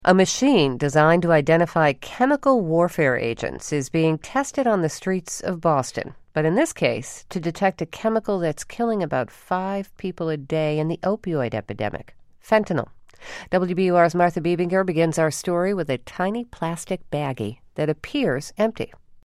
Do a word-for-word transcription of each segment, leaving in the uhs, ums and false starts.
A machine designed to identify chemical warfare agents is being tested on the streets of Boston, but in this case, to detect a chemical that's killing about five people a day in the opioid epidemic, fentanyl. W B U R's Martha Bebinger begins our story with a tiny plastic baggie that appears empty.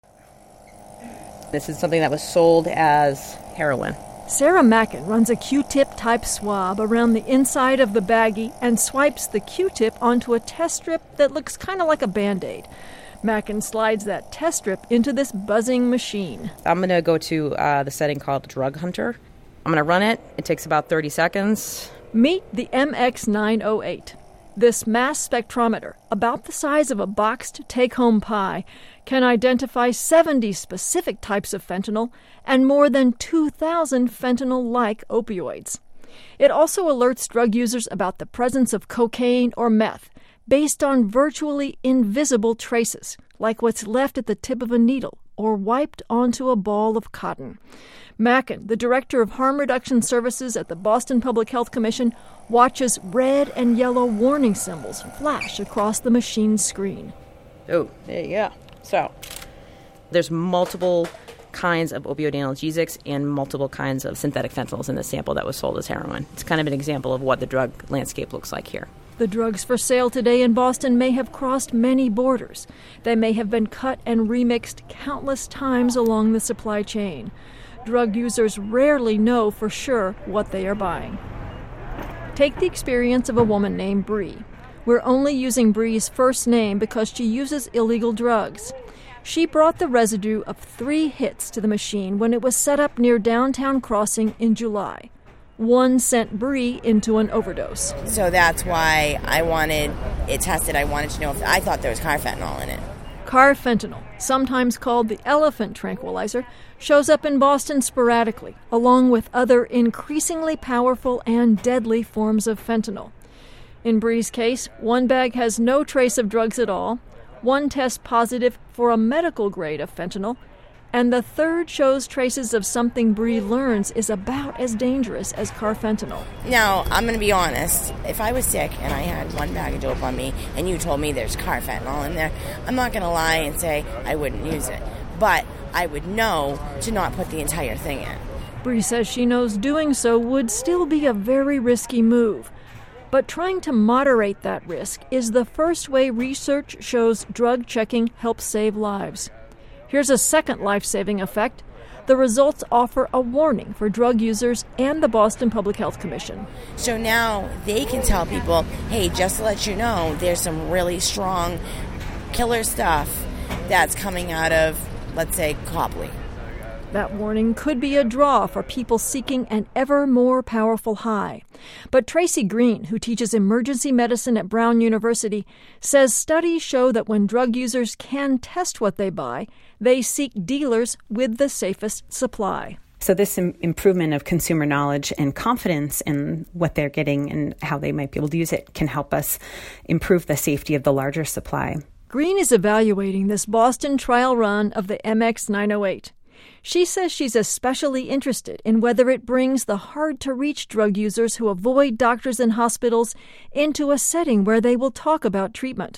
This is something that was sold as heroin. Sarah Mackin runs a Q-tip-type swab around the inside of the baggie and swipes the Q-tip onto a test strip that looks kind of like a Band-Aid. Mackin slides that test strip into this buzzing machine. I'm going to go to uh, the setting called Drug Hunter. I'm going to run it. It takes about thirty seconds. Meet the M X nine oh eight. This mass spectrometer, about the size of a boxed take-home pie, can identify seventy specific types of fentanyl and more than two thousand fentanyl-like opioids. It also alerts drug users about the presence of cocaine or meth based on virtually invisible traces, like what's left at the tip of a needle or wiped onto a ball of cotton. Mackin, the director of harm reduction services at the Boston Public Health Commission, watches red and yellow warning symbols flash across the machine's screen. Oh, there you go. So, there's multiple kinds of opioid analgesics and multiple kinds of synthetic fentanyls in the sample that was sold as heroin. It's kind of an example of what the drug landscape looks like here. The drugs for sale today in Boston may have crossed many borders. They may have been cut and remixed countless times along the supply chain. Drug users rarely know for sure what they are buying. Take the experience of a woman named Bree. We're only using Bree's first name because she uses illegal drugs. She brought the residue of three hits to the machine when it was set up near Downtown Crossing in July. One sent Bree into an overdose. So that's why I wanted it tested. I wanted to know if I thought there was carfentanil in it. Carfentanil, sometimes called the elephant tranquilizer, shows up in Boston sporadically, along with other increasingly powerful and deadly forms of fentanyl. In Bree's case, one bag has no trace of drugs at all, one tests positive for a medical grade of fentanyl, and the third shows traces of something Bree learns is about as dangerous as carfentanil. Now, I'm going to be honest. If I was sick and I had one bag of dope on me and you told me there's carfentanil in there, I'm not going to lie and say I wouldn't use it. But I would know to not put the entire thing in. Bree says she knows doing so would still be a very risky move. But trying to moderate that risk is the first way research shows drug checking helps save lives. Here's a second life-saving effect. The results offer a warning for drug users and the Boston Public Health Commission. So now they can tell people, hey, just to let you know, there's some really strong killer stuff that's coming out of, let's say, Copley. That warning could be a draw for people seeking an ever more powerful high. But Tracy Green, who teaches emergency medicine at Brown University, says studies show that when drug users can test what they buy, they seek dealers with the safest supply. So this im- improvement of consumer knowledge and confidence in what they're getting and how they might be able to use it can help us improve the safety of the larger supply. Green is evaluating this Boston trial run of the M X nine oh eight. She says she's especially interested in whether it brings the hard-to-reach drug users who avoid doctors and hospitals into a setting where they will talk about treatment.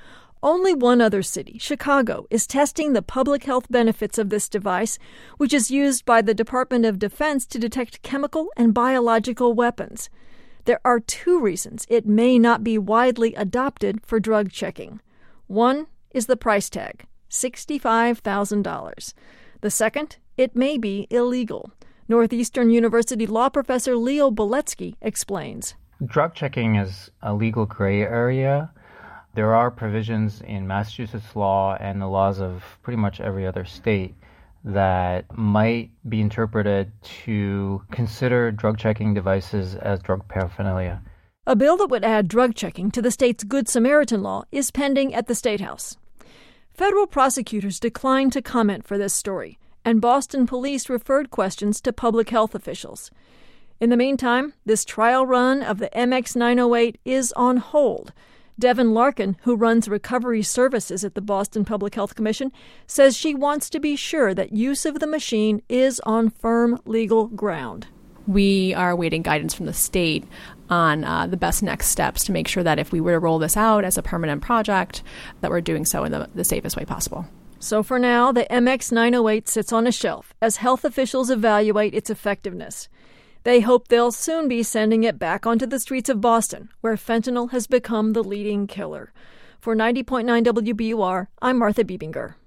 Only one other city, Chicago, is testing the public health benefits of this device, which is used by the Department of Defense to detect chemical and biological weapons. There are two reasons it may not be widely adopted for drug checking. One is the price tag, sixty-five thousand dollars. The second, it may be illegal. Northeastern University law professor Leo Beletsky explains. Drug checking is a legal gray area. There are provisions in Massachusetts law and the laws of pretty much every other state that might be interpreted to consider drug checking devices as drug paraphernalia. A bill that would add drug checking to the state's Good Samaritan law is pending at the State House. Federal prosecutors declined to comment for this story, and Boston police referred questions to public health officials. In the meantime, this trial run of the M X nine oh eight is on hold. Devin Larkin, who runs recovery services at the Boston Public Health Commission, says she wants to be sure that use of the machine is on firm legal ground. we are awaiting guidance from the state on uh, the best next steps to make sure that if we were to roll this out as a permanent project, that we're doing so in the, the safest way possible. So for now, the M X nine oh eight sits on a shelf as health officials evaluate its effectiveness. They hope they'll soon be sending it back onto the streets of Boston, where fentanyl has become the leading killer. For ninety point nine W B U R, I'm Martha Biebinger.